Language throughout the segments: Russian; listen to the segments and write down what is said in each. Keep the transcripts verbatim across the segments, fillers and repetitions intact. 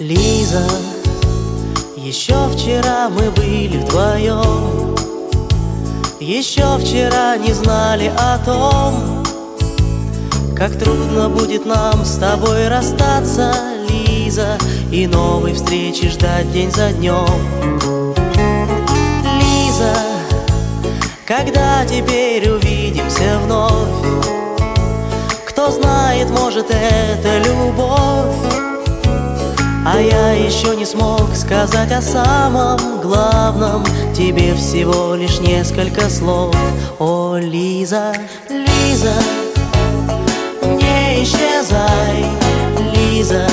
Лиза, еще вчера мы были вдвоем, еще вчера не знали о том, как трудно будет нам с тобой расстаться, Лиза, и новой встречи ждать день за днем. Лиза, когда теперь увидимся вновь? Кто знает, может, это любовь. А я еще не смог сказать о самом главном, тебе всего лишь несколько слов. О, Лиза, Лиза, не исчезай, Лиза,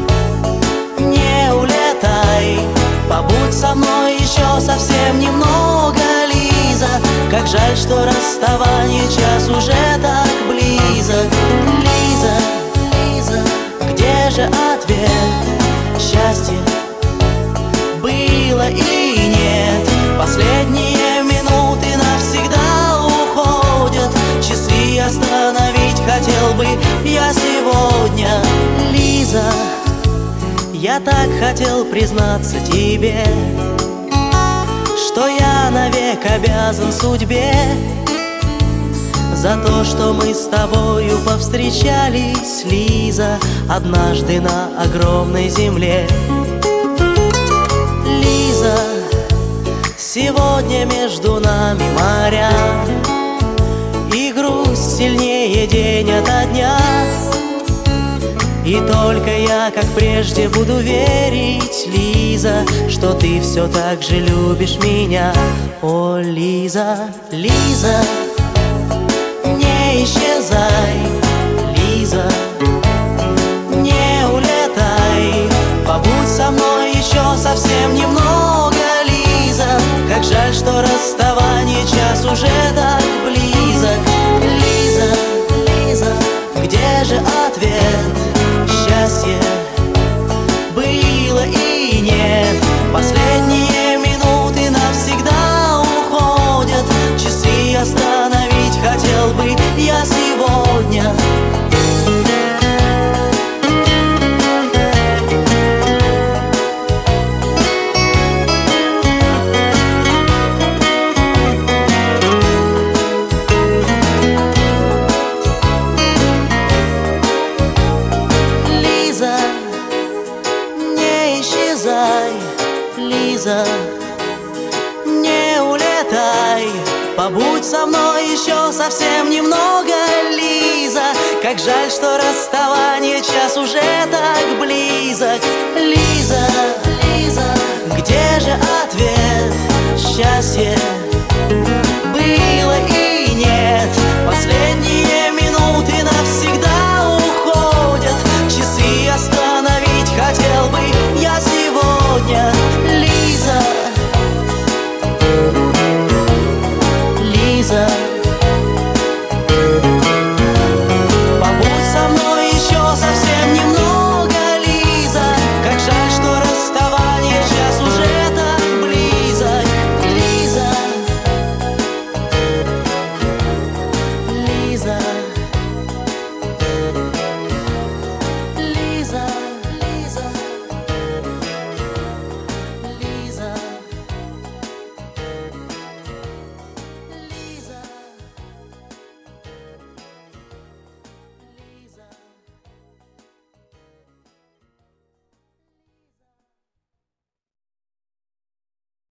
не улетай, побудь со мной еще совсем немного, Лиза. Как жаль, что расставание час уже так близок. Лиза, Лиза, где же ответ? Счастье было и нет. Последние минуты навсегда уходят. Часы остановить хотел бы я сегодня. Лиза, я так хотел признаться тебе, что я навек обязан судьбе за то, что мы с тобою повстречались, Лиза, однажды на огромной земле. Лиза, сегодня между нами моря, и грусть сильнее день ото дня. И только я, как прежде, буду верить, Лиза, что ты все так же любишь меня. О, Лиза, Лиза, не исчезай, Лиза, не улетай, побудь со мной еще совсем немного, Лиза. Как жаль, что расставание час уже так близок. Лиза, Лиза, где же ответ? Счастье было и нет. Последние минуты навсегда уходят. Часы остановить хотел бы я сегодня. Лиза, не исчезай, Лиза, не улетай, побудь со мной еще совсем немного, Лиза. Как жаль, что расставание час уже